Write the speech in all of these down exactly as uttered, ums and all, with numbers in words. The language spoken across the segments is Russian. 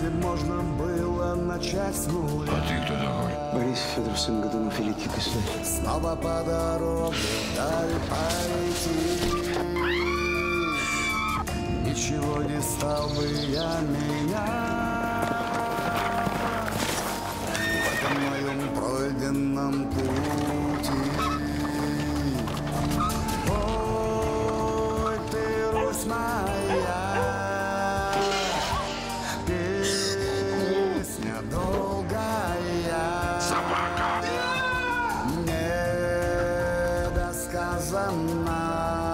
Если можно было начать с нуля. А ты кто такой? Борис Федоров, сын Годунов, великий государь. Снова по дороге вдаль пойти. Ничего не стал бы я менять в этом моем пройденном пути. Ой, ты, Русь моя, песня долгая, Собака! недосказанная.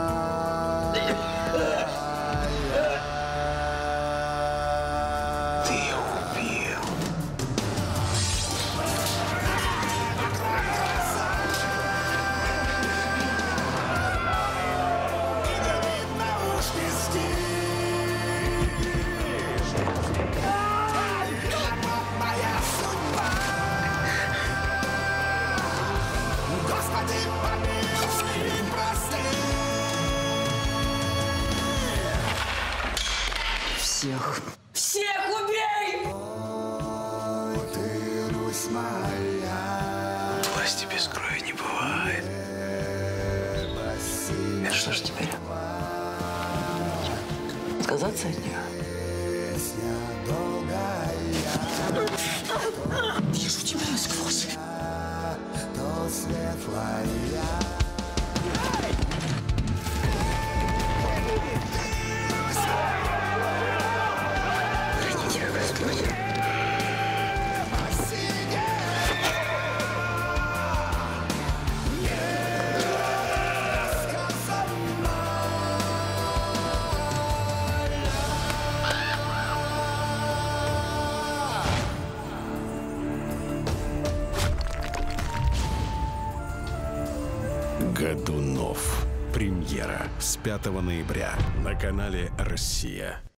Всех. Всех убей! Ой, ты, Русь моя, Власти без крови не бывает. Это что ж теперь? Отказаться от нее? песня долгая, Вижу тебя насквозь. то светлая. Храни тебя, Господь. Годунов. Премьера с пятого ноября на канале «Россия».